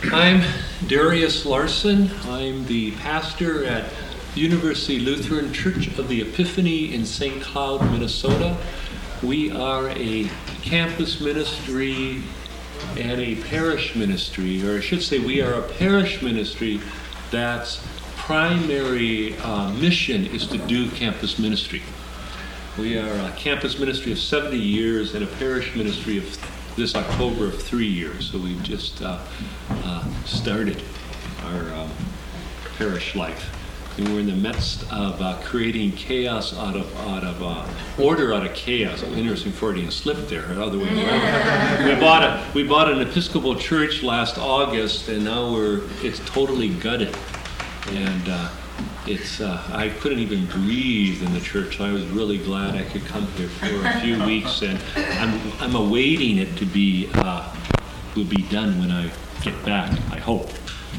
I'm Darius Larson. I'm the pastor at University Lutheran Church of the Epiphany in St. Cloud, Minnesota. We are a campus ministry and a parish ministry, or I should say we are a parish ministry that's primary mission is to do campus ministry. We are a campus ministry of 70 years and a parish ministry of this October of 3 years. So we've just started our parish life. And we're in the midst of creating chaos out of order out of chaos. An interesting Freudian slip there, the other way around. We bought an Episcopal church last August, and now it's totally gutted. And I couldn't even breathe in the church. I was really glad I could come here for a few weeks, and I'm awaiting it to be will be done when I get back, I hope.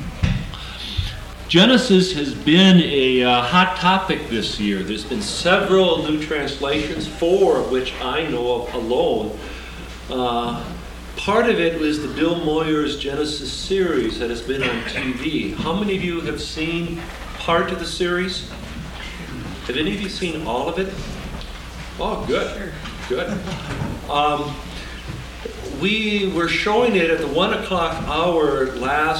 Genesis has been a hot topic this year. There's been several new translations, 4 of which I know of alone. Part of it was the Bill Moyers Genesis series that has been on TV. How many of you have seen part of the series? Have any of you seen all of it? Oh, good. Good. We were showing it at the 1 o'clock hour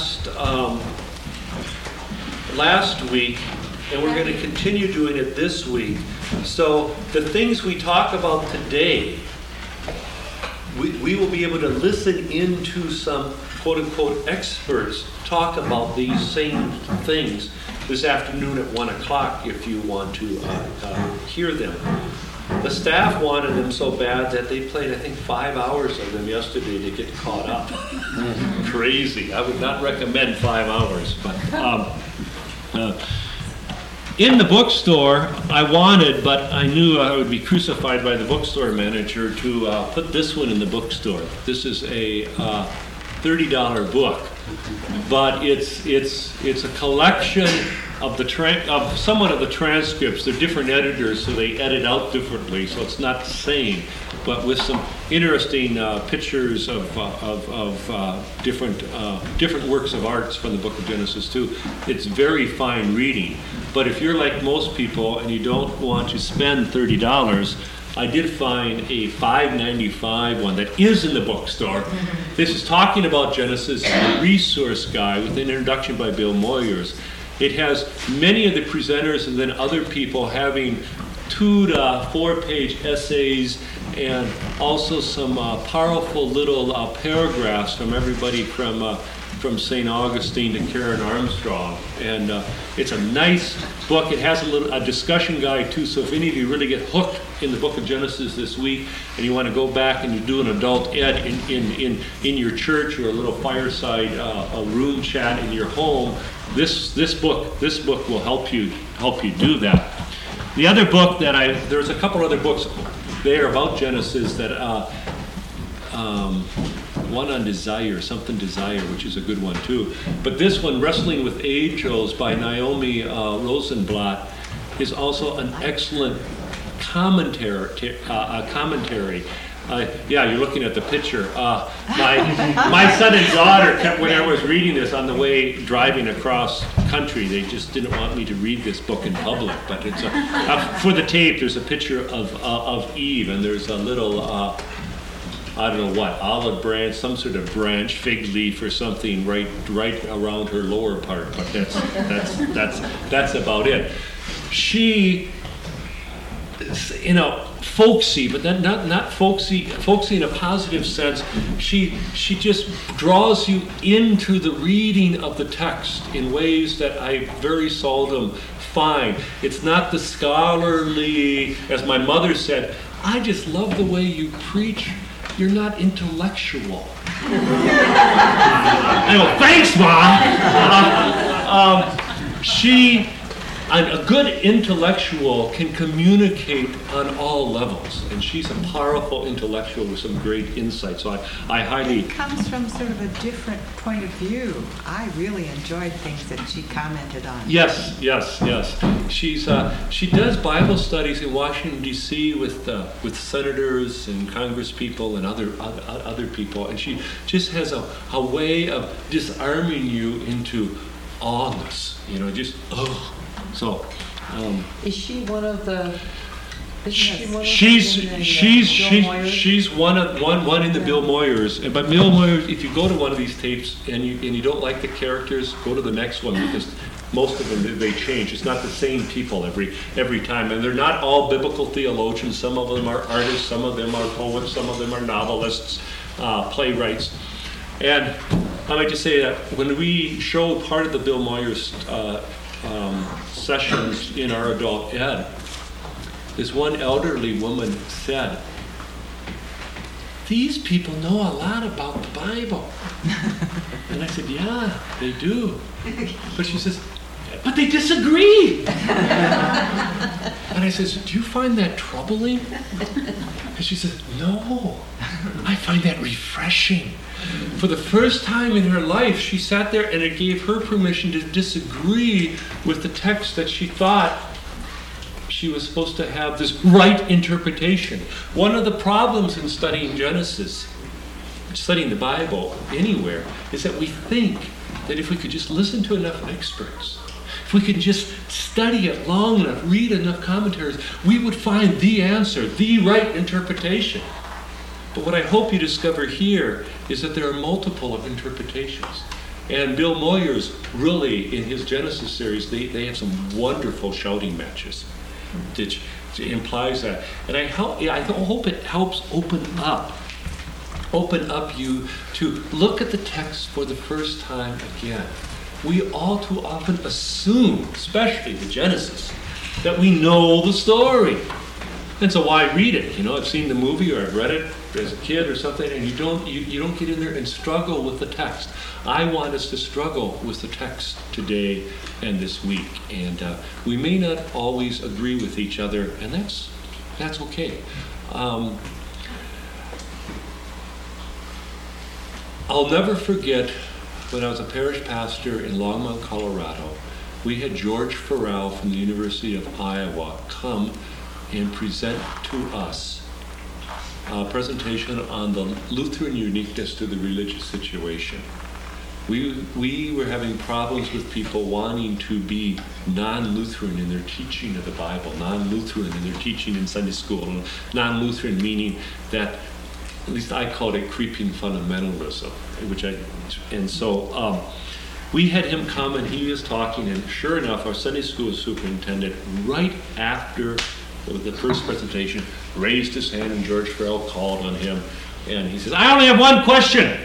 last week, and we're going to continue doing it this week. So the things we talk about today, we will be able to listen into some quote-unquote experts talk about these same things this afternoon at 1 o'clock if you want to hear them. The staff wanted them so bad that they played, I think, 5 hours of them yesterday to get caught up. Crazy. I would not recommend 5 hours, but in the bookstore, I wanted, but I knew I would be crucified by the bookstore manager to put this one in the bookstore. This is a $30 book, but it's a collection of somewhat of the transcripts. They're different editors, so they edit out differently, so it's not the same, but with some interesting pictures of different works of arts from the Book of Genesis too. It's very fine reading. But if you're like most people and you don't want to spend $30, I did find a $5.95 one that is in the bookstore. This is talking about Genesis, a resource guide with an introduction by Bill Moyers. It has many of the presenters and then other people having 2 to 4 page essays, and also some powerful little paragraphs from everybody from St. Augustine to Karen Armstrong. And it's a nice book. It has a discussion guide too, so if any of you really get hooked in the book of Genesis this week and you want to go back and you do an adult ed in your church or a little fireside a room chat in your home, this book will help you do that. The other book there's a couple other books there about Genesis that one on desire, which is a good one too. But this one, Wrestling with Angels by Naomi Rosenblatt, is also an excellent commentary. You're looking at the picture. My son and daughter kept, when I was reading this on the way driving across country, they just didn't want me to read this book in public. But it's for the tape. There's a picture of Eve, and there's a little I don't know what, olive branch, some sort of branch, fig leaf or something right around her lower part. But that's about it. She, folksy, but then not folksy in a positive sense. She just draws you into the reading of the text in ways that I very seldom find. It's not the scholarly, as my mother said, I just love the way you preach. You're not intellectual. I go, thanks, Mom. a good intellectual can communicate on all levels, and she's a powerful intellectual with some great insight. So I highly... It comes from sort of a different point of view. I really enjoyed things that she commented on. Yes. She does Bible studies in Washington, D.C. with senators and congresspeople and other people, and she just has a way of disarming you into awness, just, oh. So, is she one of the? she's one in the Bill Moyers. But Bill Moyers, if you go to one of these tapes and you don't like the characters, go to the next one, because most of them they change. It's not the same people every time, and they're not all biblical theologians. Some of them are artists, some of them are poets, some of them are novelists, playwrights. And I like to say that when we show part of the Bill Moyers sessions in our adult ed, this one elderly woman said, "These people know a lot about the Bible." And I said, "Yeah, they do." But she says, "But they disagree." And I says, "Do you find that troubling?" And she says, "No, I find that refreshing." For the first time in her life, she sat there and it gave her permission to disagree with the text that she thought she was supposed to have this right interpretation. One of the problems in studying Genesis, studying the Bible anywhere, is that we think that if we could just listen to enough experts, if we could just study it long enough, read enough commentaries, we would find the answer, the right interpretation. But what I hope you discover here is that there are multiple of interpretations. And Bill Moyers, really, in his Genesis series, they have some wonderful shouting matches, which implies that. And I hope it helps open up you to look at the text for the first time again. We all too often assume, especially the Genesis, that we know the story. And so why read it? I've seen the movie or I've read it as a kid or something, and you don't get in there and struggle with the text. I want us to struggle with the text today and this week. And we may not always agree with each other, and that's okay. I'll never forget when I was a parish pastor in Longmont, Colorado. We had George Farrell from the University of Iowa come and present to us a presentation on the Lutheran uniqueness to the religious situation. We were having problems with people wanting to be non-Lutheran in their teaching of the Bible, non-Lutheran in their teaching in Sunday school, non-Lutheran meaning that, at least I called it creeping fundamentalism, we had him come and he was talking, and sure enough, our Sunday school superintendent, right after the first presentation, raised his hand, and George Farrell called on him, and he says, "I only have one question."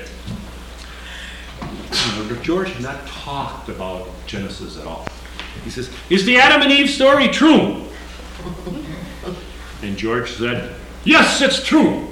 George had not talked about Genesis at all. He says, "Is the Adam and Eve story true?" And George said, "Yes, it's true."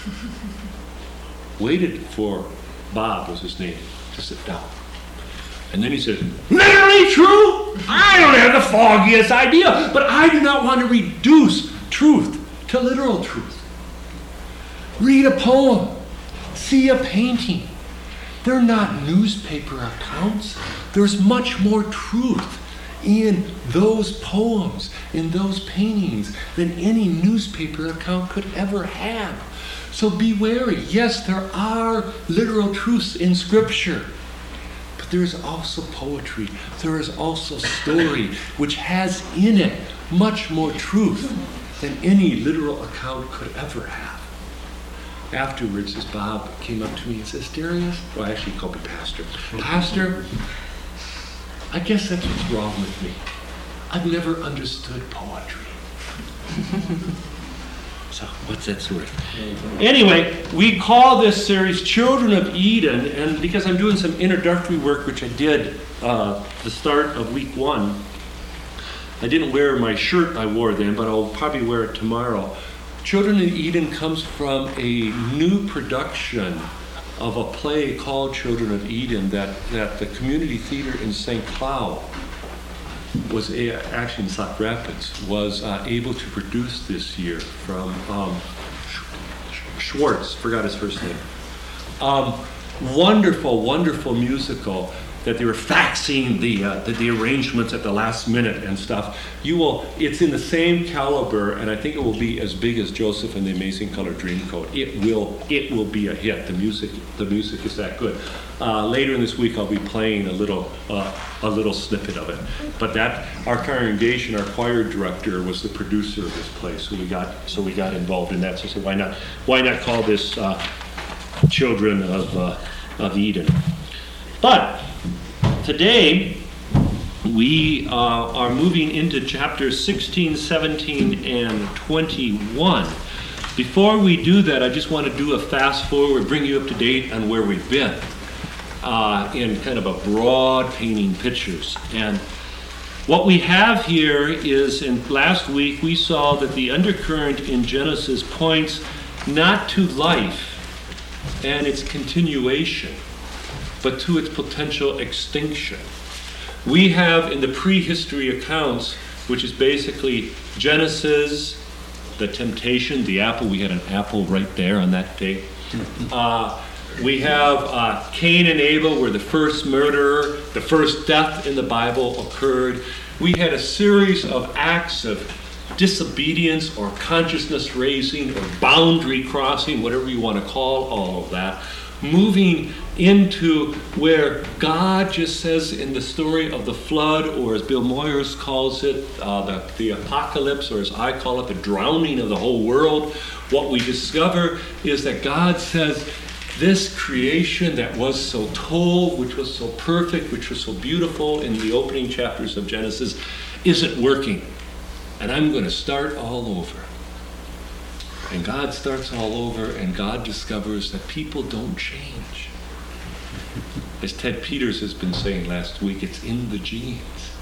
Waited for Bob, was his name, to sit down. And then he said, "Literally true? I don't have the foggiest idea, but I do not want to reduce truth to literal truth. Read a poem, see a painting. They're not newspaper accounts. There's much more truth in those poems, in those paintings, than any newspaper account could ever have. So be wary. Yes, there are literal truths in Scripture. There is also poetry. There is also story, which has in it much more truth than any literal account could ever have." Afterwards, as Bob came up to me and says, "Darius," well, actually he called me Pastor. "Pastor, I guess that's what's wrong with me. I've never understood poetry." So what's that worth? Anyway, we call this series Children of Eden, and because I'm doing some introductory work, which I did the start of week 1, I didn't wear my shirt I wore then, but I'll probably wear it tomorrow. Children of Eden comes from a new production of a play called Children of Eden that the Community Theater in St. Cloud actually in Sauk Rapids, was able to produce this year from Schwartz, forgot his first name. Wonderful, wonderful musical that they were faxing the arrangements at the last minute and stuff. It's in the same caliber, and I think it will be as big as Joseph and the Amazing Color Dreamcoat. It will be a hit. The music is that good. Later in this week, I'll be playing a little snippet of it. But our congregation, our choir director, was the producer of this play, so we got involved in that. So I said, why not call this Children of Eden? But today, we are moving into chapters 16, 17, and 21. Before we do that, I just want to do a fast forward, bring you up to date on where we've been in kind of a broad painting pictures. And what we have here is, last week we saw that the undercurrent in Genesis points not to life and its continuation, but to its potential extinction. We have in the prehistory accounts, which is basically Genesis, the temptation, the apple. We had an apple right there on that day. We have Cain and Abel were the first murderer, the first death in the Bible occurred. We had a series of acts of disobedience or consciousness raising or boundary crossing, whatever you want to call all of that, moving into where God just says in the story of the flood, or as Bill Moyers calls it, the apocalypse, or as I call it, the drowning of the whole world. What we discover is that God says, this creation that was so tov, which was so perfect, which was so beautiful in the opening chapters of Genesis, isn't working. And I'm going to start all over. And God starts all over, and God discovers that people don't change. As Ted Peters has been saying last week, it's in the genes.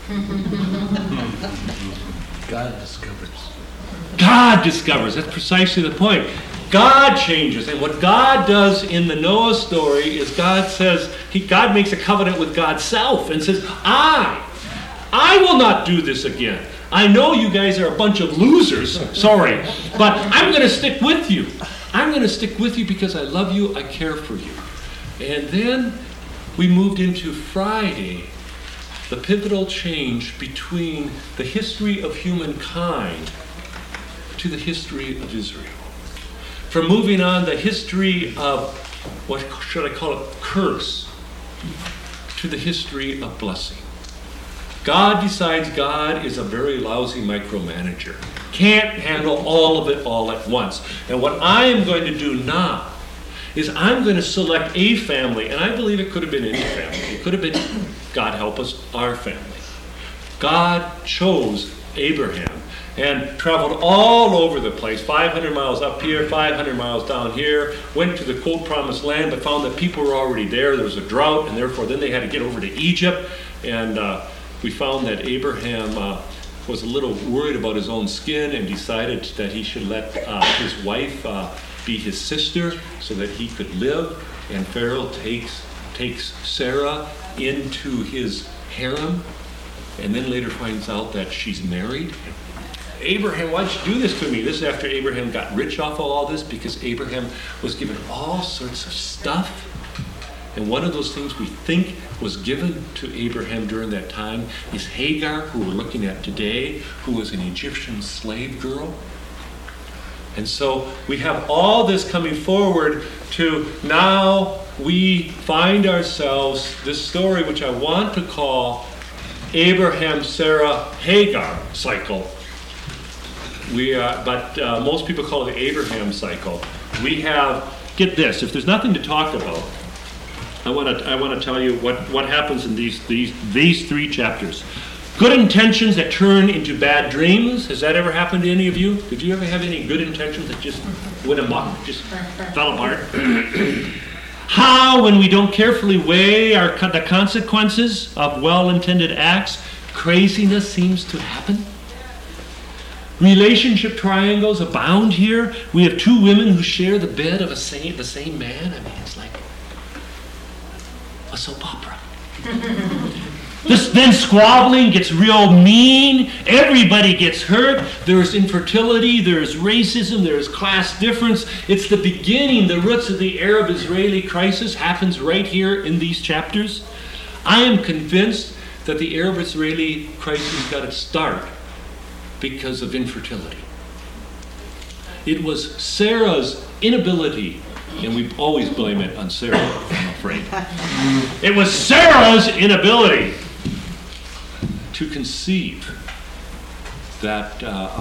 God discovers. God discovers. That's precisely the point. God changes. And what God does in the Noah story is God says, God makes a covenant with God's self and says, I will not do this again. I know you guys are a bunch of losers, sorry, but I'm going to stick with you. I'm going to stick with you because I love you, I care for you. And then we moved into Friday, the pivotal change between the history of humankind to the history of Israel. From moving on the history of, what should I call it, curse, to the history of blessing. God decides God is a very lousy micromanager. Can't handle all of it all at once. And what I am going to do now is I'm going to select a family, and I believe it could have been any family. It could have been, God help us, our family. God chose Abraham and traveled all over the place, 500 miles up here, 500 miles down here, went to the quote promised land, but found that people were already there. There was a drought, and therefore then they had to get over to Egypt. And we found that Abraham was a little worried about his own skin and decided that he should let his wife be his sister so that he could live. And Pharaoh takes Sarah into his harem, and then later finds out that she's married. Abraham, why'd you do this to me? This is after Abraham got rich off of all this, because Abraham was given all sorts of stuff. And one of those things we think was given to Abraham during that time is Hagar, who we're looking at today, who was an Egyptian slave girl. And so we have all this coming forward to now we find ourselves, this story which I want to call Abraham, Sarah, Hagar cycle. But most people call it the Abraham cycle. We have, get this, if there's nothing to talk about, I want to tell you what happens in these three chapters. Good intentions that turn into bad dreams. Has that ever happened to any of you? Did you ever have any good intentions that just went amok, just fell apart? How, when we don't carefully weigh the consequences of well-intended acts, craziness seems to happen. Relationship triangles abound here. We have two women who share the bed of the same man. I mean, it's like a soap opera. Then squabbling gets real mean. Everybody gets hurt. There's infertility. There's racism. There's class difference. It's the beginning, the roots of the Arab-Israeli crisis happens right here in these chapters. I am convinced that the Arab-Israeli crisis got its start because of infertility. It was Sarah's inability, and we always blame it on Sarah, I'm afraid. It was Sarah's inability to conceive that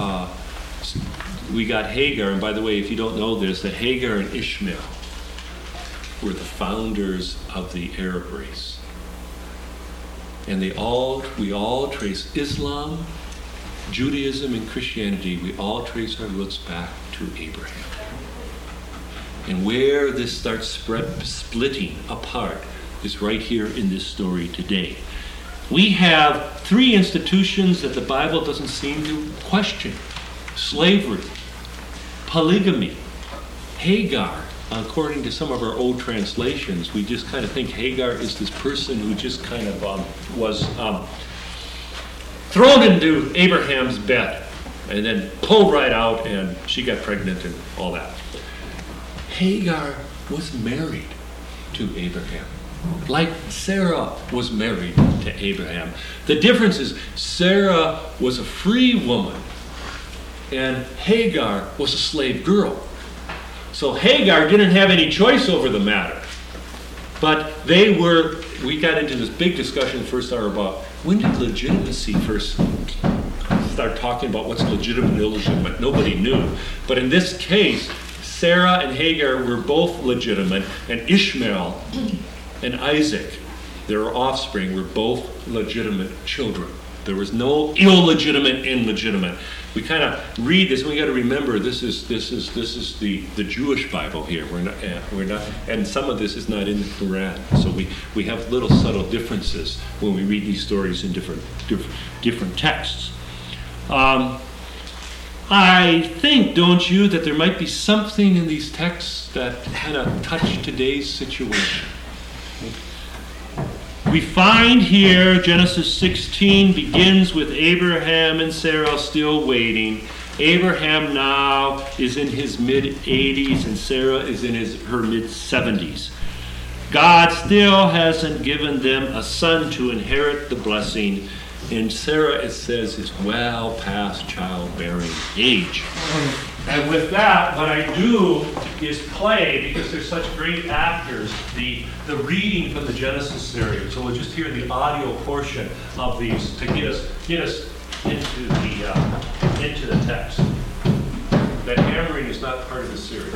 we got Hagar. And by the way, if you don't know this, that Hagar and Ishmael were the founders of the Arab race. And we all trace Islam, Judaism, and Christianity. We all trace our roots back to Abraham. And where this starts splitting apart is right here in this story today. We have three institutions that the Bible doesn't seem to question: slavery, polygamy, Hagar. According to some of our old translations, we just kind of think Hagar is this person who just kind of was thrown into Abraham's bed and then pulled right out, and she got pregnant and all that. Hagar was married to Abraham, like Sarah was married to Abraham. The difference is Sarah was a free woman and Hagar was a slave girl. So Hagar didn't have any choice over the matter. But we got into this big discussion the first hour about when did legitimacy first start talking about what's legitimate and illegitimate. Nobody knew. But in this case, Sarah and Hagar were both legitimate, and Ishmael and Isaac, their offspring, were both legitimate children. There was no illegitimate and legitimate. We kind of read this, and we got to remember this is the Jewish Bible here. We're not, and some of this is not in the Quran. So we have little subtle differences when we read these stories in different texts. I think, don't you, that there might be something in these texts that kind of touch today's situation. We find here Genesis 16 begins with Abraham and Sarah still waiting. Abraham now is in his mid-80s and Sarah is in her mid-70s. God still hasn't given them a son to inherit the blessing, and Sarah, it says, is well past childbearing age. And with that, what I do is play, because there's such great actors, the reading from the Genesis series. So we'll just hear the audio portion of these to get us into the text. That hammering is not part of the series.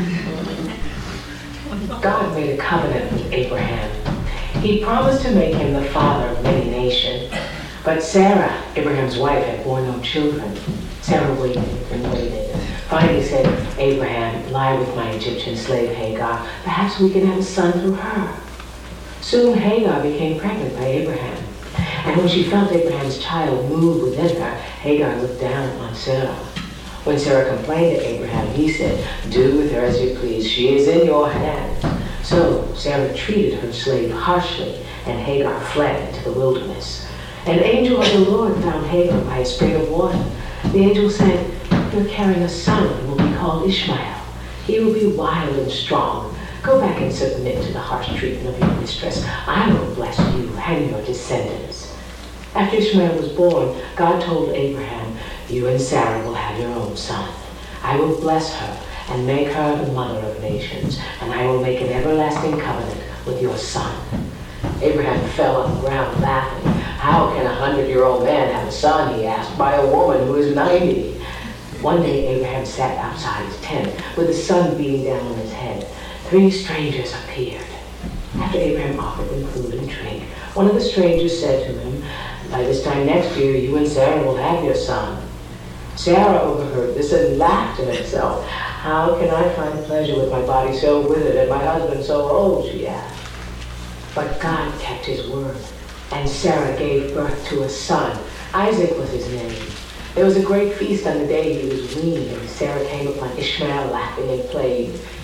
God made a covenant with Abraham. He promised to make him the father of many nations. But Sarah, Abraham's wife, had borne no children. Sarah waited and waited. Finally said, Abraham, lie with my Egyptian slave Hagar. Perhaps we can have a son through her. Soon Hagar became pregnant by Abraham. And when she felt Abraham's child move within her, Hagar looked down on Sarah. When Sarah complained to Abraham, he said, do with her as you please. She is in your hands. So Sarah treated her slave harshly, and Hagar fled into the wilderness. An angel of the Lord found Hagar by a spring of water. The angel said, you're carrying a son and will be called Ishmael. He will be wild and strong. Go back and submit to the harsh treatment of your mistress. I will bless you and your descendants. After Ishmael was born, God told Abraham, you and Sarah will have your own son. I will bless her and make her the mother of nations, and I will make an everlasting covenant with your son. Abraham fell on the ground laughing. How can a 100-year-old man have a son, he asked, by a woman who is 90? One day Abraham sat outside his tent with the sun beating down on his head. 3 strangers appeared. After Abraham offered them food and drink, one of the strangers said to him, by this time next year you and Sarah will have your son. Sarah overheard this and laughed to herself. How can I find pleasure with my body so withered and my husband so old, she asked. But God kept his word, and Sarah gave birth to a son. Isaac was his name. There was a great feast on the day he was weaned, and Sarah came upon Ishmael laughing and playing.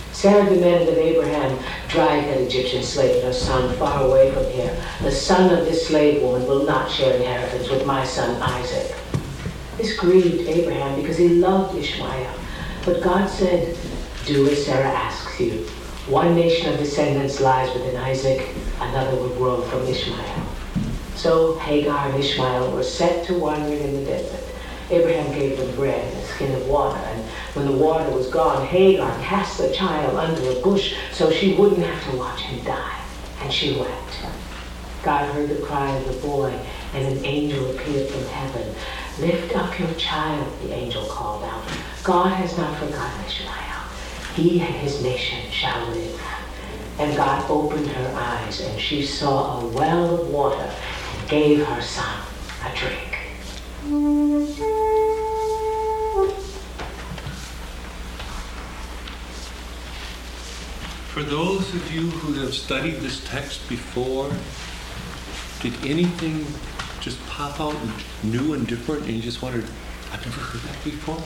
Sarah demanded of Abraham, drive that Egyptian slave and her son far away from here. The son of this slave woman will not share inheritance with my son Isaac. This grieved Abraham because he loved Ishmael. But God said, do as Sarah asks you. One nation of descendants lies within Isaac, another will grow from Ishmael. So Hagar and Ishmael were set to wandering in the desert. Abraham gave them bread and a skin of water, and when the water was gone, Hagar cast the child under a bush so she wouldn't have to watch him die, and she wept. God heard the cry of the boy, and an angel appeared from heaven. Lift up your child, the angel called out. God has not forgotten Ishmael. He and his nation shall live. And God opened her eyes, and she saw a well of water, and gave her son a drink. For those of you who have studied this text before, did anything just pop out new and different and you just wondered, I've never heard that before?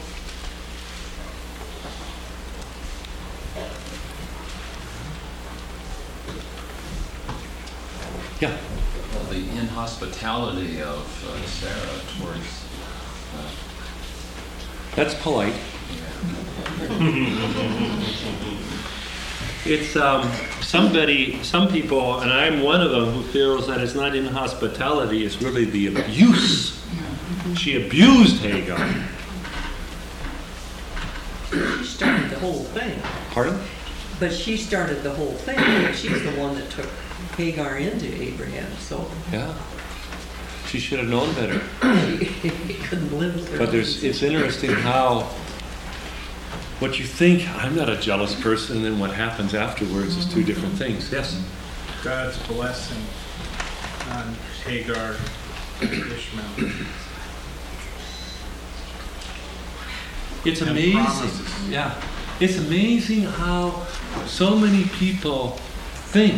Yeah. Well, the inhospitality of Sarah towards That's polite. It's some people, and I'm one of them, who feels that it's not inhospitality, it's really the abuse. She abused Hagar. She started the whole thing. Pardon? But she started the whole thing. She's the one that took Hagar into Abraham, so Yeah. She should have known better. he couldn't live with her. But it's interesting how what you think, I'm not a jealous person, and then what happens afterwards is two different things. Yes? God's blessing on Hagar and Ishmael. It's And amazing. promises. Yeah. It's amazing how so many people think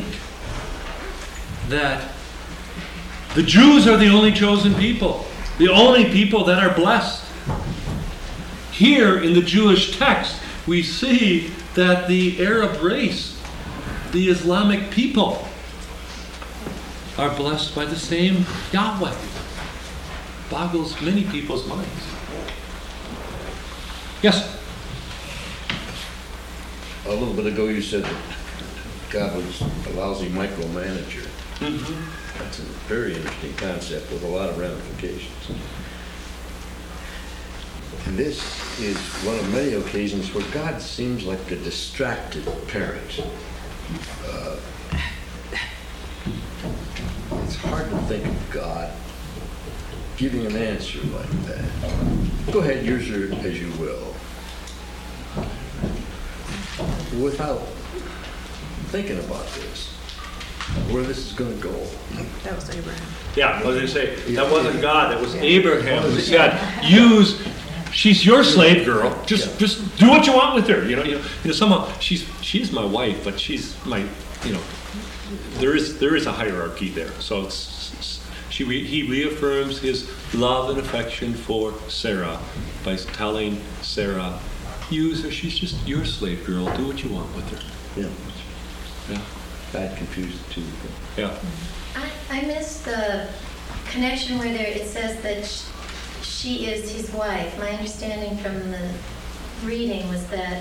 that the Jews are the only chosen people, the only people that are blessed. Here in the Jewish text, we see that the Arab race, the Islamic people, are blessed by the same Yahweh. Boggles many people's minds. Yes? A little bit ago you said that God was a lousy micromanager. That's a very interesting concept with a lot of ramifications. And this is one of many occasions where God seems like a distracted parent. It's hard to think of God giving an answer like that. Go ahead, use her as you will. Without thinking about this, where this is going to go. That was Abraham. Yeah, I was going to say, that wasn't God, that was Abraham who said, she's your slave girl, just do what you want with her. You know, somehow, she's my wife, but she's my, there is a hierarchy there. So he reaffirms his love and affection for Sarah by telling Sarah, use her, she's just your slave girl, do what you want with her. Yeah. Yeah. God confused the two. Yeah. I missed the connection where it says that she is his wife. My understanding from the reading was that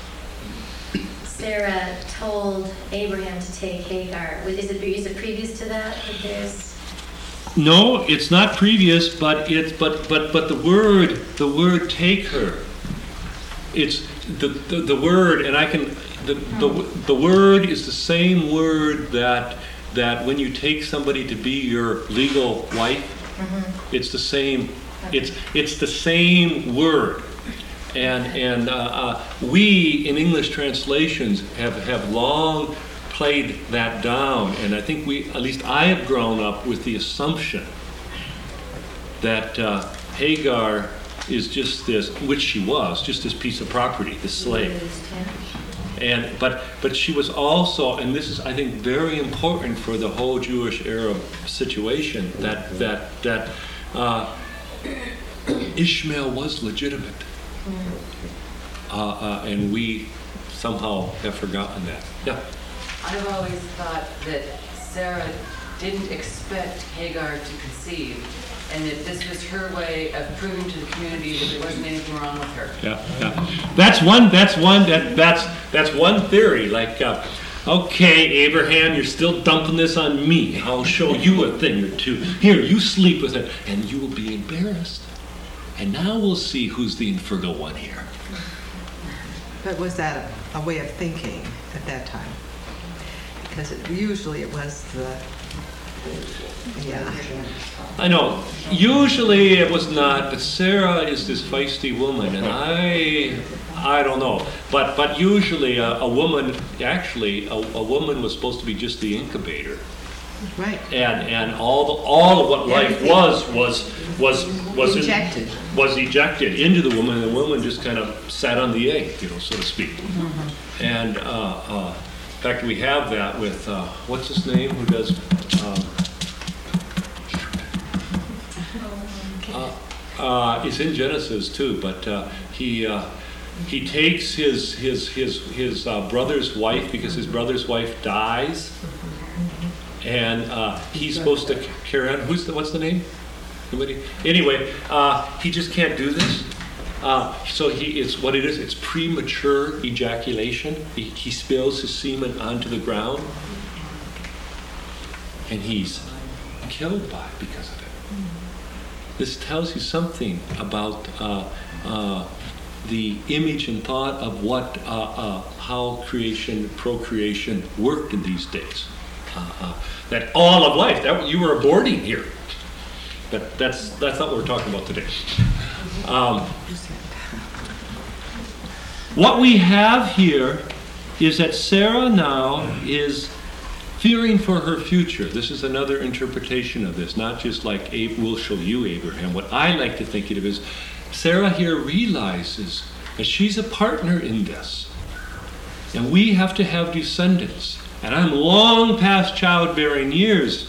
Sarah told Abraham to take Hagar. Is it previous to that? That there's No, it's not previous, but the word take her. It's the word, and I can the word is the same word that when you take somebody to be your legal wife, it's the same. It's the same word, and we in English translations have long played that down, and I think at least I have grown up with the assumption that Hagar is just this, which she was, just this piece of property, this slave. But she was also, and this is I think very important for the whole Jewish Arab situation, that Ishmael was legitimate, and we somehow have forgotten that. Yeah. I've always thought that Sarah didn't expect Hagar to conceive, and that this was her way of proving to the community that there wasn't anything wrong with her. Yeah. That's one theory. Like, okay, Abraham, you're still dumping this on me. I'll show you a thing or two. Here, you sleep with it, and you will be embarrassed. And now we'll see who's the infertile one here. But was that a way of thinking at that time? Because usually it was the, yeah. I know. Usually it was not, but Sarah is this feisty woman, and I don't know. But usually a woman, actually, a woman was supposed to be just the incubator. Right. And all of what life was Ejected. was ejected into the woman, and the woman just kind of sat on the egg, so to speak. Mm-hmm. And in fact, we have that with what's his name, who does. It's in Genesis too, but he takes his brother's wife because his brother's wife dies. And he's supposed to carry on. What's the name? Anybody? Anyway, he just can't do this. So it's what it is. It's premature ejaculation. He spills his semen onto the ground, and he's killed because of it. This tells you something about the image and thought of what how procreation worked in these days. That all of life, that you were aborting here. But that's not what we're talking about today. What we have here is that Sarah now is fearing for her future. This is another interpretation of this, not just like, we'll show you, Abraham. What I like to think of is, Sarah here realizes that she's a partner in this. And we have to have descendants. And I'm long past childbearing years.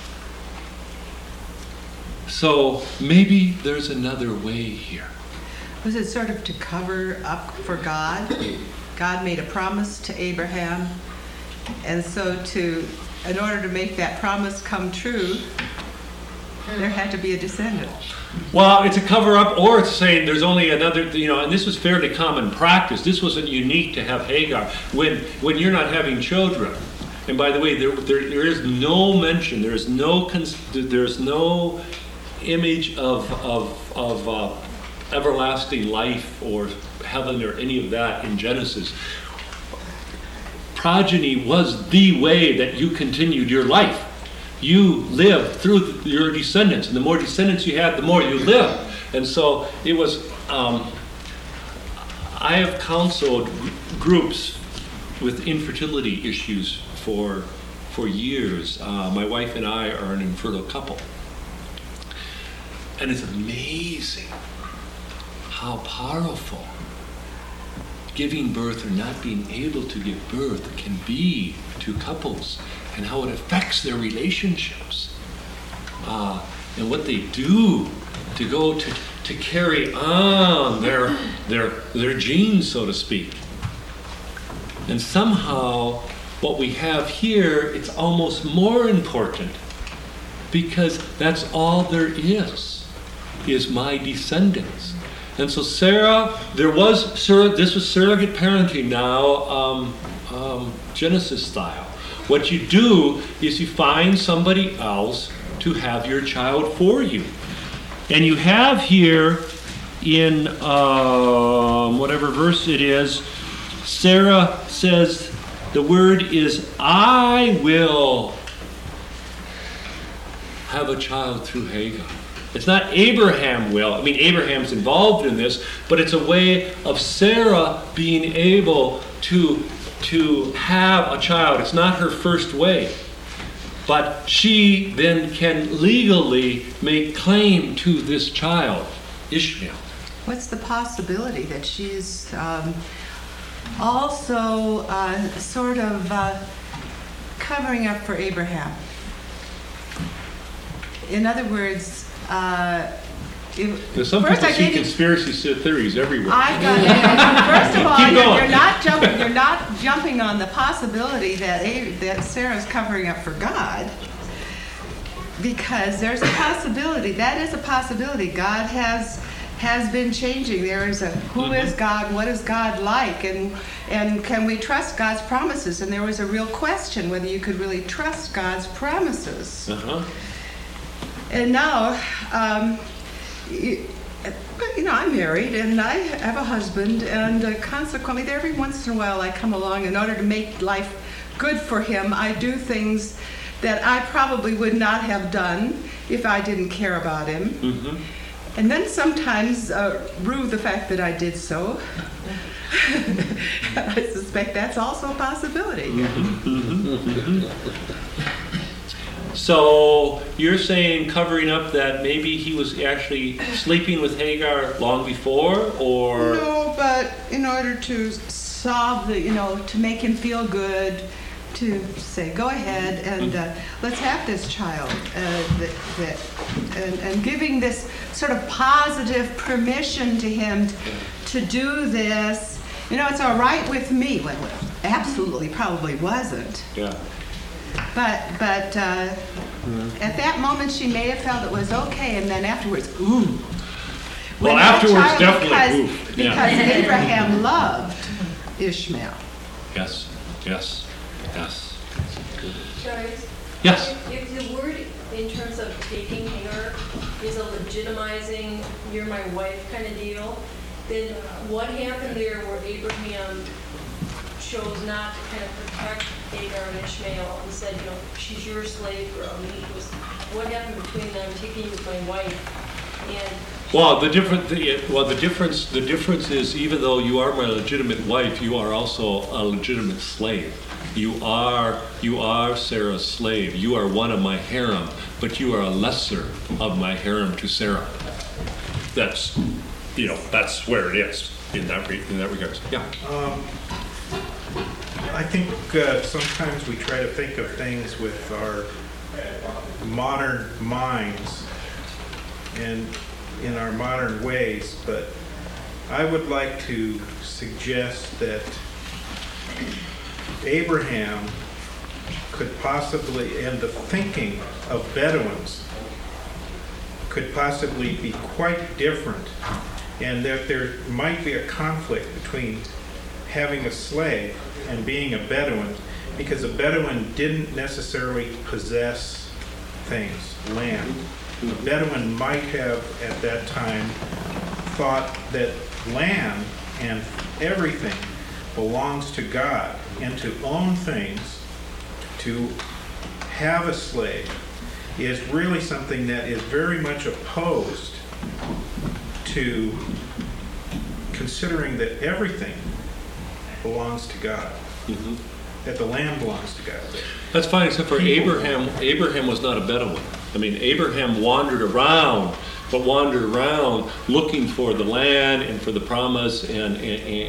So maybe there's another way here. Was it sort of to cover up for God? God made a promise to Abraham, and so in order to make that promise come true, there had to be a descendant. Well, it's a cover-up, or it's saying there's only another, and this was fairly common practice. This wasn't unique to have Hagar. When you're not having children, and by the way, there is no mention, there's no image of everlasting life or heaven or any of that in Genesis. Progeny was the way that you continued your life. You lived through your descendants, and the more descendants you had, the more you lived. And so it was, I have counseled groups with infertility issues for years. My wife and I are an infertile couple. And it's amazing how powerful giving birth or not being able to give birth can be to couples, and how it affects their relationships, and what they do to go to carry on their genes, so to speak. And somehow what we have here, it's almost more important, because that's all there is my descendants. And so this was surrogate parenting now, Genesis style. What you do is you find somebody else to have your child for you. And you have here in whatever verse it is, Sarah says, the word is, I will have a child through Hagar. It's not Abraham will. I mean, Abraham's involved in this, but it's a way of Sarah being able to have a child. It's not her first way. But she then can legally make claim to this child, Ishmael. What's the possibility that she's also sort of covering up for Abraham? In other words, There's some first people I see gave you- conspiracy theories everywhere. I got it. First of all, Keep going. you're not jumping on the possibility that Sarah's covering up for God, because there's a possibility. That is a possibility. God has been changing. There is a who is God? What is God like? And can we trust God's promises? And there was a real question whether you could really trust God's promises. Uh-huh. And now, I'm married and I have a husband, and consequently, every once in a while I come along in order to make life good for him. I do things that I probably would not have done if I didn't care about him. Mm-hmm. And then sometimes rue the fact that I did so. I suspect that's also a possibility. So you're saying covering up that maybe he was actually sleeping with Hagar long before, or? No, but in order to solve to make him feel good, to say, go ahead and let's have this child, and giving this sort of positive permission to him to do this. It's all right with me. Well, absolutely, probably wasn't. Yeah. But at that moment, she may have felt it was okay, and then afterwards, ooh. Well, afterwards, definitely, ooh. Yeah. Because Abraham loved Ishmael. Yes. Guys, Yes. if the word in terms of taking Hagar is a legitimizing, you're my wife kind of deal, then what happened there where Abraham chose not to kind of protect Hagar and Ishmael and said, she's your slave girl? What happened between them taking you as my wife and? Well, the difference is, even though you are my legitimate wife, you are also a legitimate slave. You are Sarah's slave. You are one of my harem, but you are a lesser of my harem to Sarah. That's where it is in that regards. Yeah. I think sometimes we try to think of things with our modern minds and in our modern ways, but I would like to suggest that Abraham could possibly, and the thinking of Bedouins could possibly be quite different, and that there might be a conflict between having a slave and being a Bedouin, because a Bedouin didn't necessarily possess things, land. A Bedouin might have at that time thought that land and everything belongs to God, and to own things, to have a slave, is really something that is very much opposed to considering that everything belongs to God, that the land belongs to God. That's fine, except for Abraham. Abraham was not a Bedouin. I mean, Abraham wandered around looking for the land and for the promise, and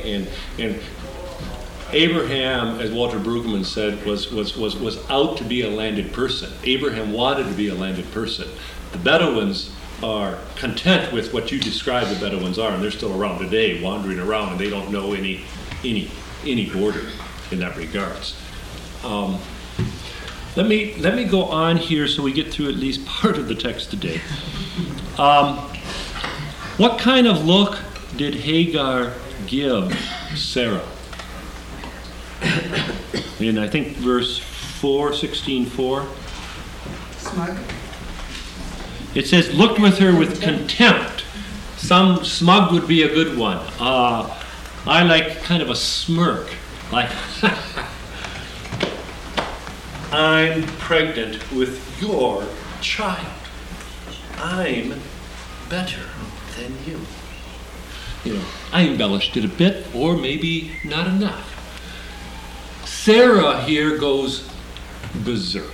Abraham, as Walter Brueggemann said, was out to be a landed person. Abraham wanted to be a landed person. The Bedouins are content with what you describe the Bedouins are, and they're still around today, wandering around, and they don't know any border in that regards. Let me go on here so we get through at least part of the text today. What kind of look did Hagar give Sarah? In I think verse 16:4. Smug. It says, looked with her with contempt. Some smug would be a good one. I like kind of a smirk, like, I'm pregnant with your child. I'm better than you. I embellished it a bit, or maybe not enough. Sarah here goes berserk.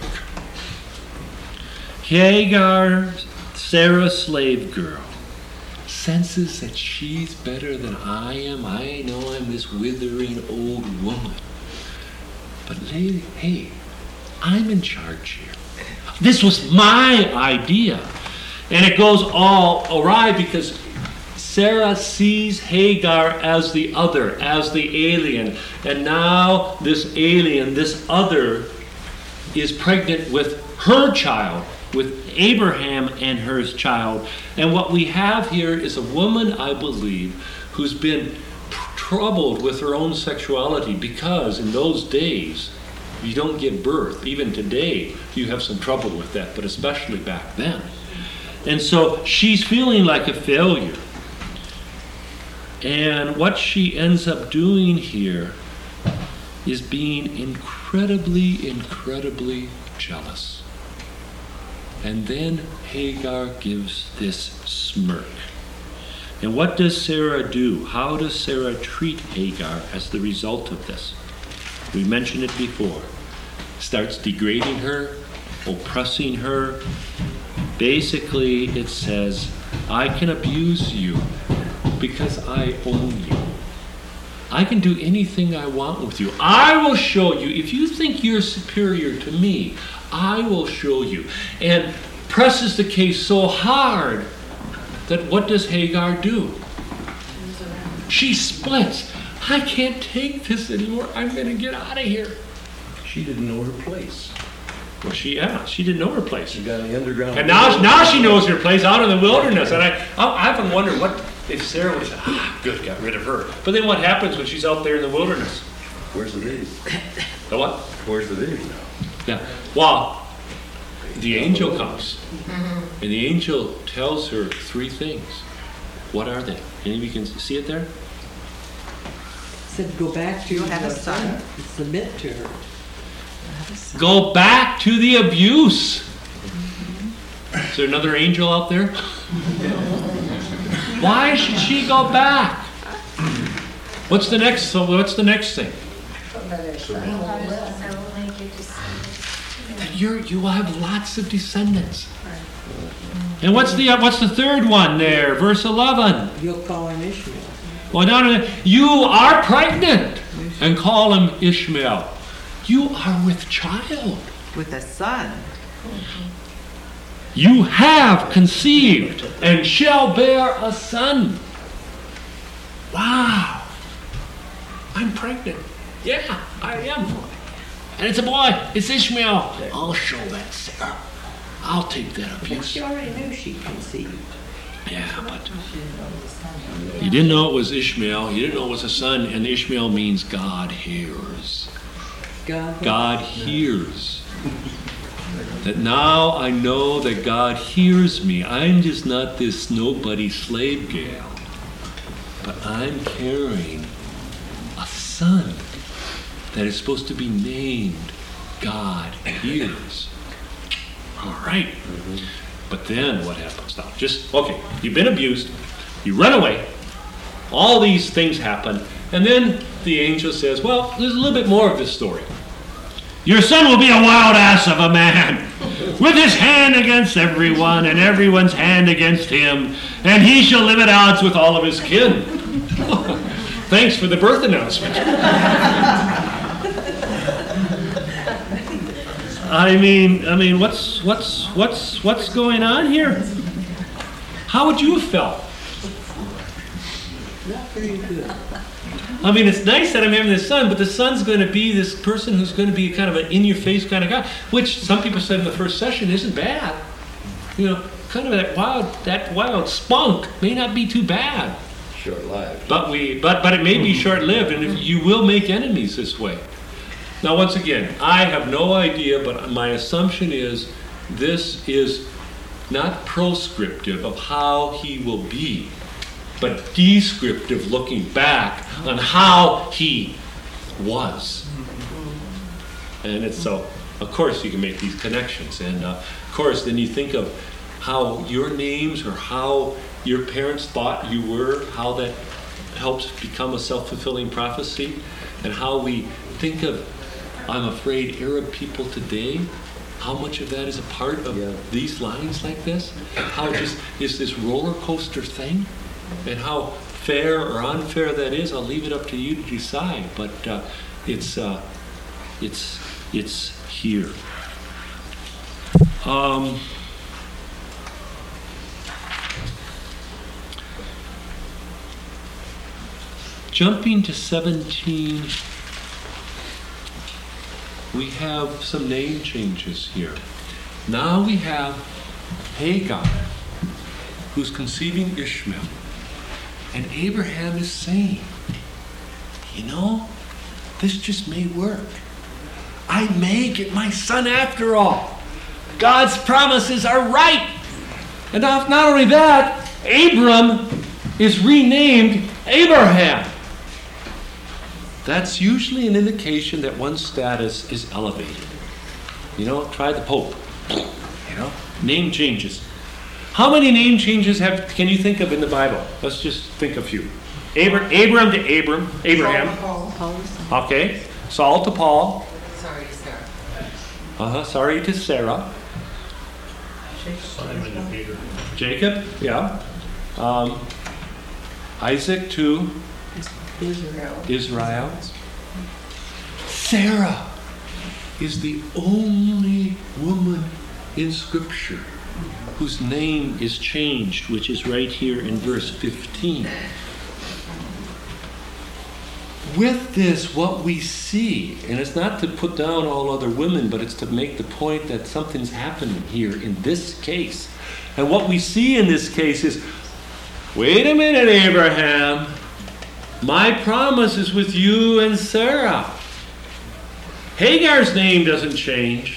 Hagar, Sarah's slave girl, senses that she's better than I am. I know I'm this withering old woman. But hey, I'm in charge here. This was my idea. And it goes all awry because Sarah sees Hagar as the other, as the alien. And now this alien, this other, is pregnant with her child, with Abraham and her child. And what we have here is a woman, I believe, who's been troubled with her own sexuality, because in those days, you don't give birth. Even today, you have some trouble with that, but especially back then. And so she's feeling like a failure. And what she ends up doing here is being incredibly, incredibly jealous. And then Hagar gives this smirk. And what does Sarah do? How does Sarah treat Hagar as the result of this? We mentioned it before. Starts degrading her, oppressing her. Basically, it says, I can abuse you because I own you. I can do anything I want with you. I will show you. If you think you're superior to me, I will show you. And presses the case so hard that what does Hagar do? She splits. I can't take this anymore. I'm going to get out of here. She didn't know her place. Well, she didn't know her place. She got in the underground. And now she knows her place out in the wilderness. And I often wonder what if Sarah would have said, good, got rid of her. But then what happens when she's out there in the wilderness? Where's the baby? The what? Where's the baby now? Yeah. Well, the angel comes. And the angel tells her three things. What are they? Any of you can see it there? Said, go back to You your have a son. Submit to her. Go back to the abuse. Is there another angel out there? Why should she go back? What's the next thing? I will make you descendants. You will have lots of descendants. And what's the third one there? Verse 11. You'll call him Ishmael. Well, no. You are pregnant and call him Ishmael. You are with child. With a son. You have conceived and shall bear a son. Wow. I'm pregnant. Yeah, I am. And it's a boy. It's Ishmael. I'll show that, Sarah. I'll take that abuse. She already knew she conceived. Yeah, but you didn't know it was Ishmael. You didn't know it was a son. And Ishmael means God hears. God hears. That now I know that God hears me. I'm just not this nobody slave gal. But I'm carrying a son that is supposed to be named God hears. All right. But then what happens now? Okay, you've been abused. You run away. All these things happen. And then the angel says, well, there's a little bit more of this story. Your son will be a wild ass of a man, with his hand against everyone, and everyone's hand against him, and he shall live at odds with all of his kin. Thanks for the birth announcement. I mean, what's going on here? How would you have felt? Not very good. I mean, it's nice that I'm having this son, but the son's going to be this person who's going to be kind of an in-your-face kind of guy, which some people said in the first session isn't bad. You know, kind of that wild spunk may not be too bad. Short-lived. But it may be short-lived, and you will make enemies this way. Now, once again, I have no idea, but my assumption is this is not proscriptive of how he will be, but descriptive looking back on how he was. And it's so, of course, you can make these connections. And of course, then you think of how your names or how your parents thought you were, how that helps become a self-fulfilling prophecy, and how we think of, I'm afraid, Arab people today, how much of that is a part of these lines like this? How it just is this roller coaster thing? And how fair or unfair that is, I'll leave it up to you to decide. But it's Jumping to 17, we have some name changes here. Now we have Hagar, who's conceiving Ishmael. And Abraham is saying, you know, this just may work. I may get my son after all. God's promises are right. And not only that, Abram is renamed Abraham. That's usually an indication that one's status is elevated. You know, try the Pope. You know, name changes. How many name changes can you think of in the Bible? Let's just think a few. Abram to Abraham. Paul. Okay. Saul to Paul. Sorry, Sarah. Sorry to Sarah. Simon and Peter. Jacob, yeah. Isaac to Israel. Sarah is the only woman in Scripture whose name is changed, which is right here in verse 15. With this, what we see, and it's not to put down all other women, but it's to make the point that something's happening here in this case. And what we see in this case is, wait a minute, Abraham, my promise is with you and Sarah. Hagar's name doesn't change.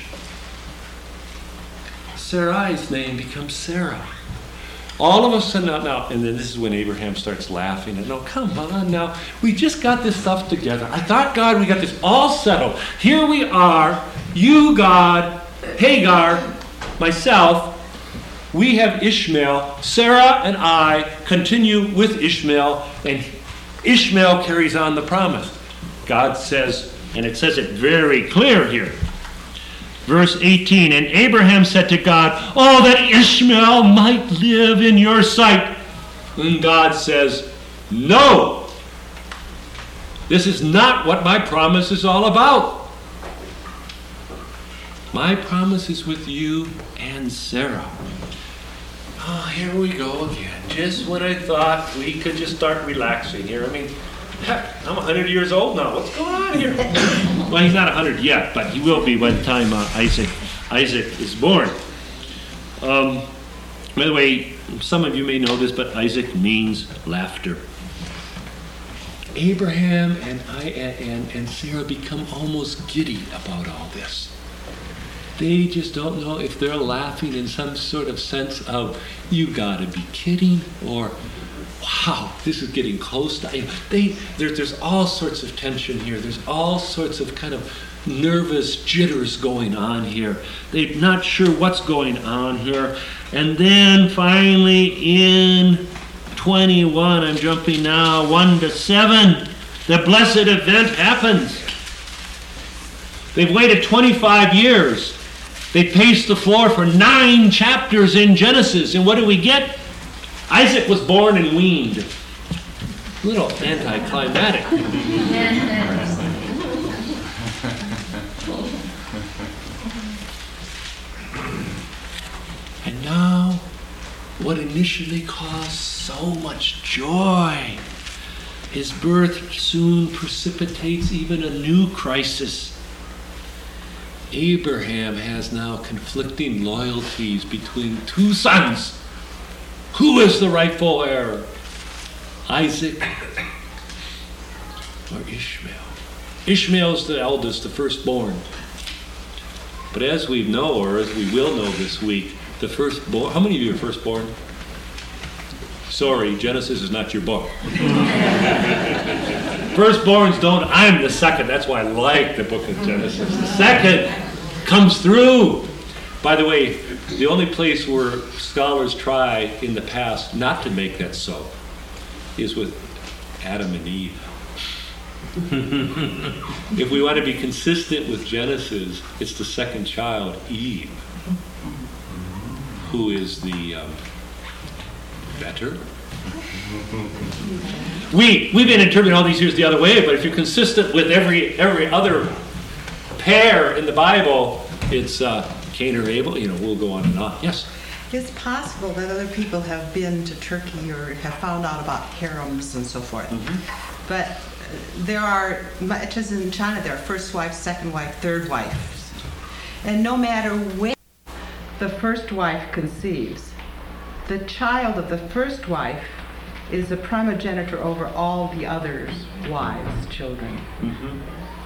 Sarai's name becomes Sarah. All of a sudden, now, and then this is when Abraham starts laughing. And no, come on now. We just got this stuff together. I thought, God, we got this all settled. Here we are. You, God, Hagar, myself. We have Ishmael. Sarah and I continue with Ishmael. And Ishmael carries on the promise. God says, and it says it very clear here. Verse 18, and Abraham said to God, oh, that Ishmael might live in your sight. And God says, no. This is not what my promise is all about. My promise is with you and Sarah. Oh, here we go again. Just when I thought we could just start relaxing here. I mean, heck, I'm 100 years old now. What's going on here? Well, he's not 100 yet, but he will be by the time Isaac is born. By the way, some of you may know this, but Isaac means laughter. Abraham and Sarah become almost giddy about all this. They just don't know if they're laughing in some sort of sense of, you gotta be kidding, or wow, this is getting close to... There's all sorts of tension here. There's all sorts of kind of nervous jitters going on here. They're not sure what's going on here. And then finally in 21, I'm jumping now, 1 to 7, the blessed event happens. They've waited 25 years. They paced the floor for 9 chapters in Genesis. And what do we get? Isaac was born and weaned. A little anticlimactic. And now, what initially caused so much joy, his birth soon precipitates even a new crisis. Abraham has now conflicting loyalties between 2 sons. Who is the rightful heir? Isaac or Ishmael? Ishmael's the eldest, the firstborn. But as we know, or as we will know this week, the firstborn, how many of you are firstborn? Sorry, Genesis is not your book. Firstborns don't, I'm the second. That's why I like the book of Genesis. The second comes through. By the way, the only place where scholars try in the past not to make that so is with Adam and Eve. If we want to be consistent with Genesis, it's the second child, Eve, who is the better. We've been interpreting all these years the other way, but if you're consistent with every other pair in the Bible, it's Cain or Abel. You know, we'll go on and on. Yes? It's possible that other people have been to Turkey or have found out about harems and so forth. Mm-hmm. But there are, much as in China, there are first wife, second wife, third wife. And no matter when the first wife conceives, the child of the first wife is the primogenitor over all the others' wives, children. Mm-hmm.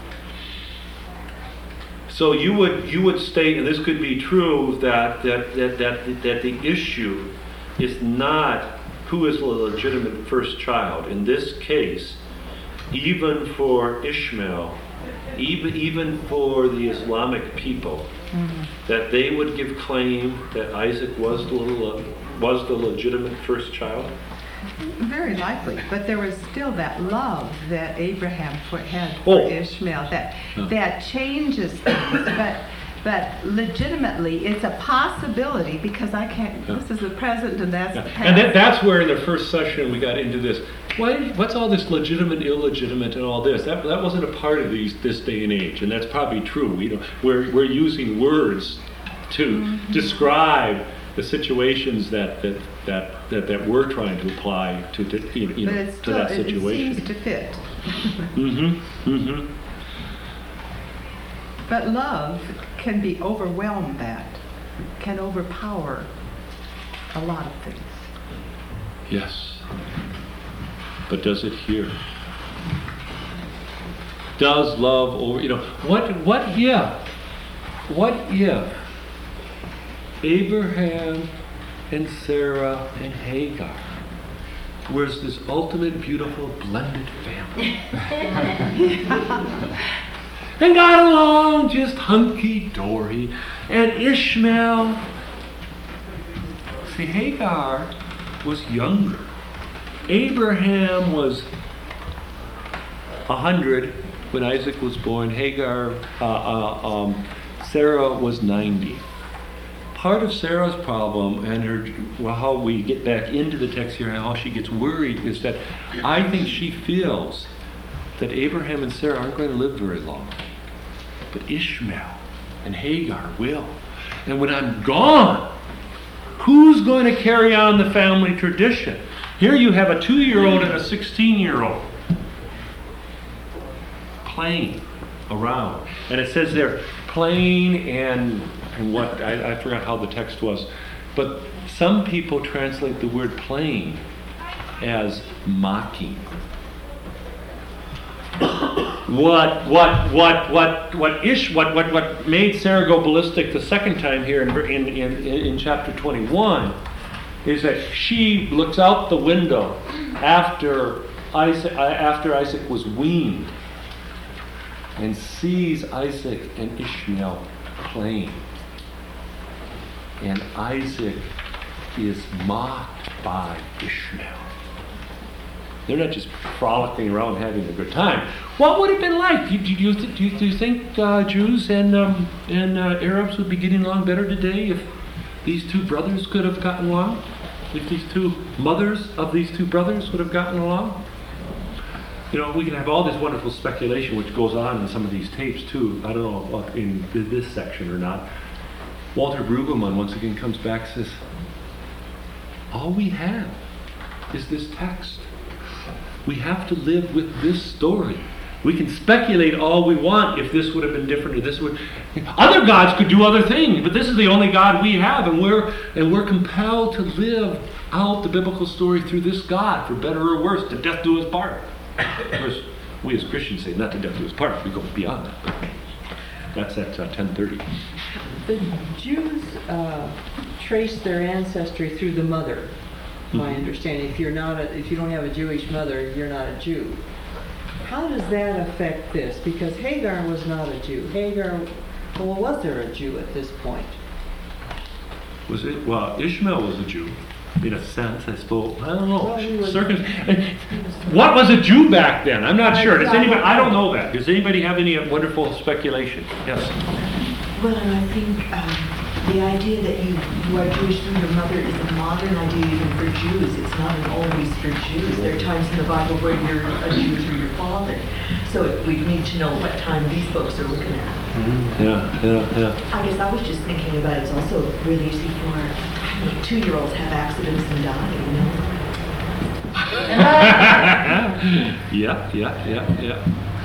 So you would state, and this could be true, that the issue is not who is the legitimate first child. In this case, even for Ishmael, even for the Islamic people, that they would give claim that Isaac was the legitimate first child? Very likely, but there was still that love that Abraham had for Ishmael that changes things. But legitimately, it's a possibility because I can't. This is the present, and that's the past. And that's where in the first session we got into this. What's all this legitimate, illegitimate, and all this? That wasn't a part of this day and age, and that's probably true. We're using words to describe the situations that we're trying to apply to that situation. It seems to fit. Mm-hmm. Mm-hmm. But love can be overwhelmed, can overpower a lot of things. Yes. But does it here? Does love over, what if Abraham and Sarah and Hagar was this ultimate, beautiful, blended family? And got along just hunky-dory. And Ishmael, see, Hagar was younger. Abraham was 100 when Isaac was born. Sarah was 90. Part of Sarah's problem and how we get back into the text here and how she gets worried is that I think she feels that Abraham and Sarah aren't going to live very long. But Ishmael and Hagar will. And when I'm gone, who's going to carry on the family tradition? Here you have a 2-year-old and a 16-year-old playing around. And it says they're playing and what, I forgot how the text was. But some people translate the word playing as mocking. What made Sarah go ballistic the second time here in chapter 21 is that she looks out the window after Isaac was weaned and sees Isaac and Ishmael playing. And Isaac is mocked by Ishmael. They're not just frolicking around having a good time. What would it have been like? Do you think Jews and Arabs would be getting along better today if these two brothers could have gotten along? If these two mothers of these two brothers would have gotten along? We can have all this wonderful speculation which goes on in some of these tapes too. I don't know in this section or not. Walter Brueggemann once again comes back and says, all we have is this text. We have to live with this story. We can speculate all we want if this would have been different or this would. Other gods could do other things, but this is the only God we have, and we're compelled to live out the biblical story through this God, for better or worse, to death do us part. Of course, we as Christians say not to death do us part. We go beyond that. But that's at 10:30. The Jews trace their ancestry through the mother. My understanding, if you don't have a Jewish mother, you're not a Jew. How does that affect this? Because Hagar was not a Jew. Was there a Jew at this point? Was it? Well, Ishmael was a Jew, in a sense, I suppose. I don't know. Well, what was a Jew back then? I'm not sure. Does anybody? I don't know that. Does anybody have any wonderful speculation? Yes. Well, and I think the idea that you are Jewish through your mother is a modern idea even for Jews. It's not always for Jews. There are times in the Bible where you're a Jew through your father. So we need to know what time these folks are looking at. Mm-hmm. Yeah. I guess I was just thinking about it's also really easy for 2-year-olds have accidents and die, Yeah.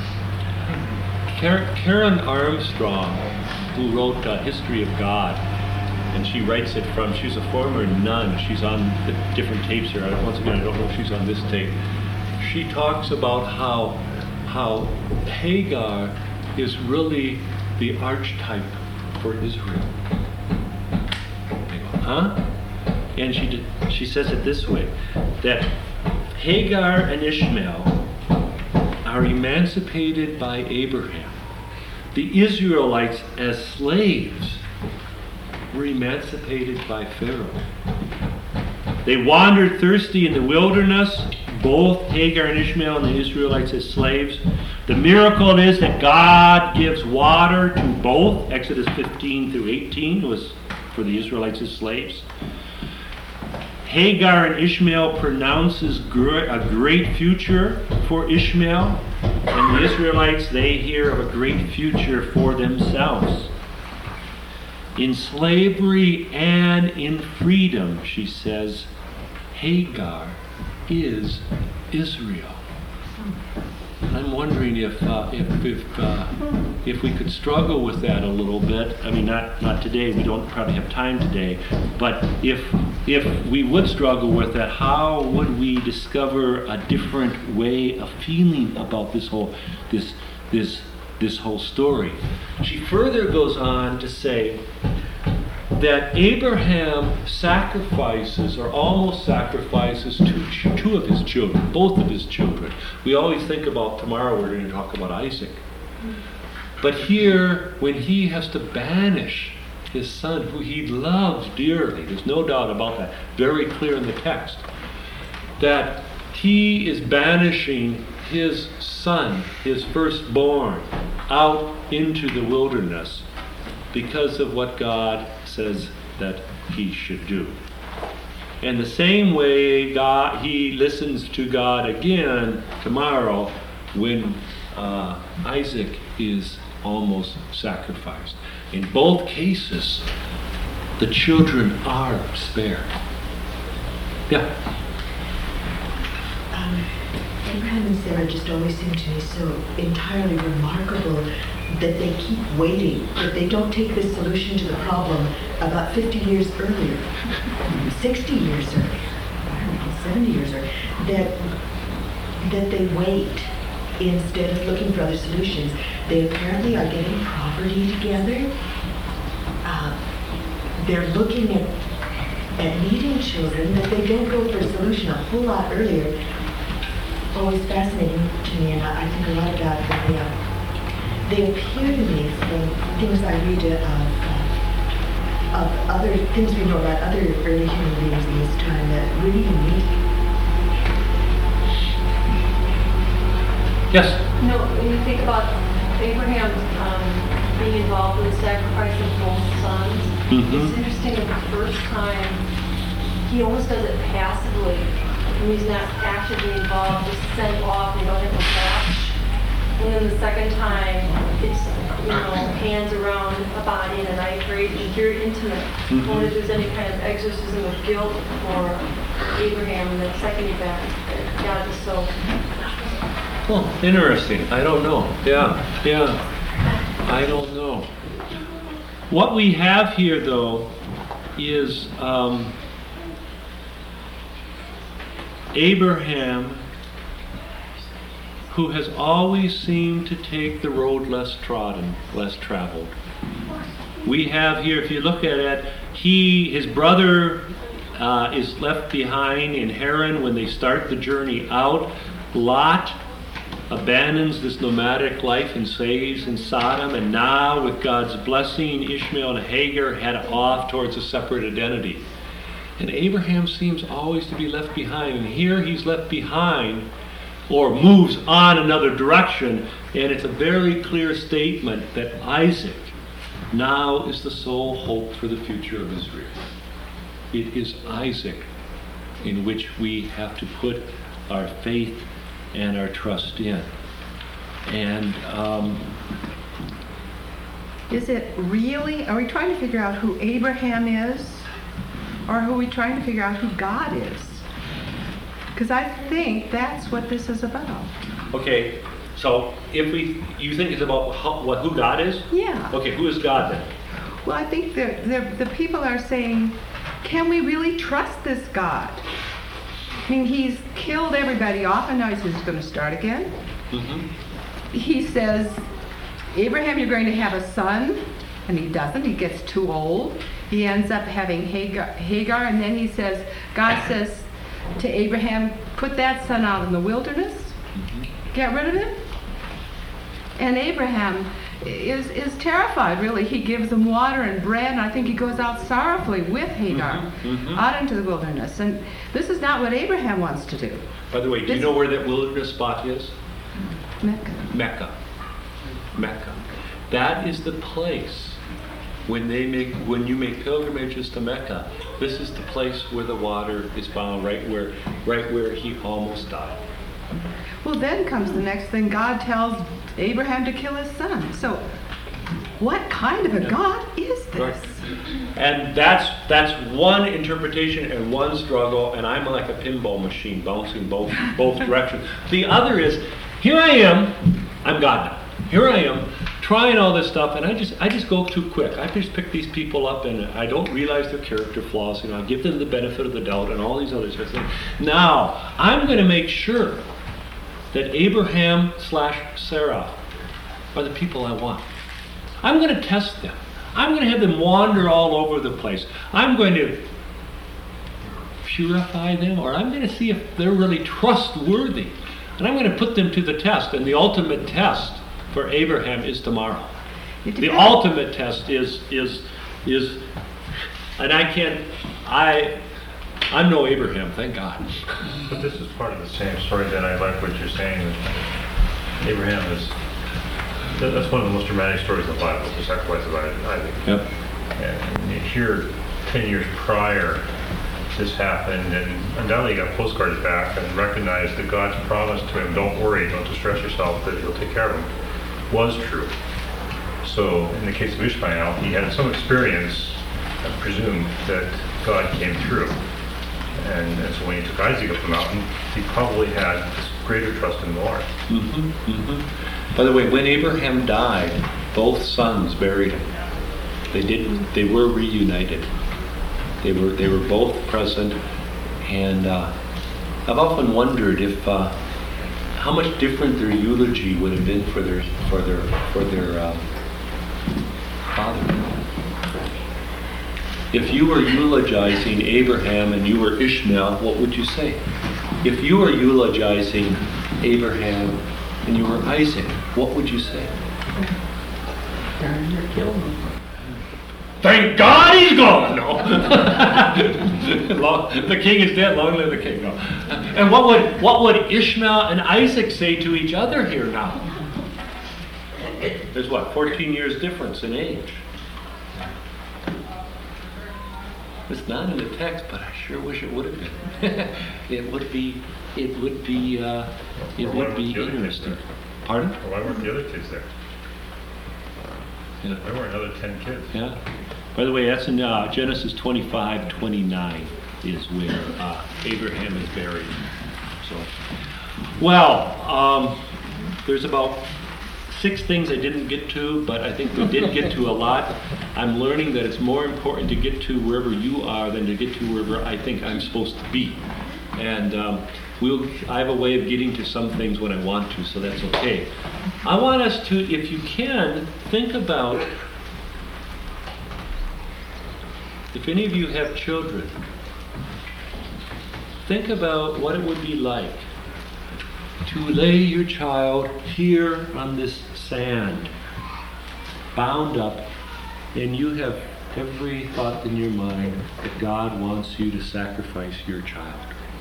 Karen Armstrong, who wrote History of God, and she writes it from, she's a former nun. She's on the different tapes here. Once again, I don't know if she's on this tape. She talks about how Hagar is really the archetype for Israel. Huh? And she says it this way, that Hagar and Ishmael are emancipated by Abraham. The Israelites as slaves were emancipated by Pharaoh. They wandered thirsty in the wilderness, both Hagar and Ishmael and the Israelites as slaves. The miracle is that God gives water to both. Exodus 15 through 18 was for the Israelites as slaves. Hagar and Ishmael pronounces a great future for Ishmael, and the Israelites, they hear of a great future for themselves. In slavery and in freedom, she says, Hagar is Israel. I'm wondering if we could struggle with that a little bit. I mean, not today. We don't probably have time today. But if we would struggle with that, how would we discover a different way of feeling about this whole story? She further goes on to say that Abraham sacrifices, or almost sacrifices, two of his children, both of his children. We always think about tomorrow we're going to talk about Isaac. But here, when he has to banish his son, who he loves dearly, there's no doubt about that, very clear in the text, that he is banishing his son, his firstborn, out into the wilderness because of what God says that he should do. And the same way he listens to God again tomorrow when Isaac is almost sacrificed. In both cases, the children are spared. Yeah. Abraham and Sarah just always seem to me so entirely remarkable that they keep waiting, that they don't take this solution to the problem about 50 years earlier, 60 years earlier, I don't know, 70 years earlier, that they wait instead of looking for other solutions. They apparently are getting property together. They're looking at needing children, that they don't go for a solution a whole lot earlier. Always fascinating to me, and I think a lot about that. They appear to me, from things I read of other things we know about other early human beings in this time, that really unique. Yes? No, when you think about Abraham being involved with the sacrifice of both sons, it's interesting that the first time he almost does it passively. When he's not actively involved, just sent off, they don't have to watch. And then the second time, it's, hands around a body and a knife, right? It's very intimate. I wonder if there's any kind of exorcism of guilt for Abraham in that second event. God is so... Well, interesting. I don't know. Yeah. I don't know. What we have here, though, is Abraham, who has always seemed to take the road less trodden, less traveled. We have here, if you look at it, his brother is left behind in Haran when they start the journey out. Lot abandons this nomadic life and stays in Sodom, and now with God's blessing, Ishmael and Hagar head off towards a separate identity. And Abraham seems always to be left behind, and here he's left behind, or moves on another direction, and it's a very clear statement that Isaac now is the sole hope for the future of Israel. It is Isaac in which we have to put our faith and our trust in. And Is it really, are we trying to figure out who Abraham is? Or are we trying to figure out who God is? Because I think that's what this is about. Okay, so if you think it's about who God is? Yeah. Okay, who is God then? Well, I think the people are saying, can we really trust this God? I mean, he's killed everybody off, and now he says he's going to start again. Mm-hmm. He says, Abraham, you're going to have a son, and he doesn't. He gets too old. He ends up having Hagar, and then he says, God says to Abraham, put that son out in the wilderness, get rid of him. And Abraham is terrified, really. He gives them water and bread, and I think he goes out sorrowfully with Hagar out into the wilderness. And this is not what Abraham wants to do. By the way, do you know where that wilderness spot is? Mecca. Mecca. That is the place when you make pilgrimages to Mecca. This is the place where the water is found, right where he almost died. Well, then comes the next thing. God tells Abraham to kill his son. So, what kind of a God is this? Right. And that's one interpretation and one struggle, and I'm like a pinball machine bouncing both directions. The other is, here I am, I'm God now. Here I am, trying all this stuff, and I just go too quick. I just pick these people up, and I don't realize their character flaws. I give them the benefit of the doubt, and all these other sorts of things. Now, I'm going to make sure that Abraham/Sarah are the people I want. I'm going to test them. I'm going to have them wander all over the place. I'm going to purify them, or I'm going to see if they're really trustworthy. And I'm going to put them to the test. And the ultimate test for Abraham is tomorrow. The ultimate test is, and I'm no Abraham, thank God. But this is part of the same story that I like what you're saying. That Abraham that's one of the most dramatic stories in the Bible, the sacrifice of Isaac. Yep. And here, 10 years prior, this happened, and undoubtedly got postcards back and recognized that God's promise to him, don't worry, don't distress yourself, that he'll take care of him, was true. So in the case of Ishmael, he had some experience, I presume, that God came through. And so when he took Isaac up the mountain, he probably had this greater trust in the Lord. By the way, when Abraham died, both sons buried him. They were reunited. They were both present, and I've often wondered if how much different their eulogy would have been for their father. If you were eulogizing Abraham and you were Ishmael, what would you say? If you were eulogizing Abraham and you were Isaac, what would you say? Darn near killed him. Thank God he's gone! No. The king is dead, long live the king. No. And what would Ishmael and Isaac say to each other here now? There's 14 years difference in age. It's not in the text, but I sure wish it would have been. It would be interesting. Pardon? Why weren't the other kids there? Yeah. Why weren't another 10 kids? Yeah. By the way, that's in Genesis 25:29 is where Abraham is buried. So, well, there's about 6 things I didn't get to, but I think we did get to a lot. I'm learning that it's more important to get to wherever you are than to get to wherever I think I'm supposed to be. And I have a way of getting to some things when I want to, so that's okay. I want us to, if you can, think about, if any of you have children, think about what it would be like to lay your child here on this sand, bound up, and you have every thought in your mind that God wants you to sacrifice your child.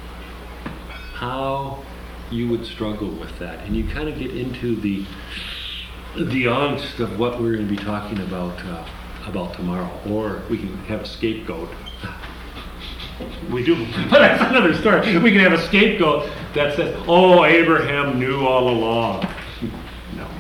How you would struggle with that. And you kind of get into the angst of what we're going to be talking about tomorrow. Or we can have a scapegoat. We do, but that's another story. We can have a scapegoat that says, oh, Abraham knew all along.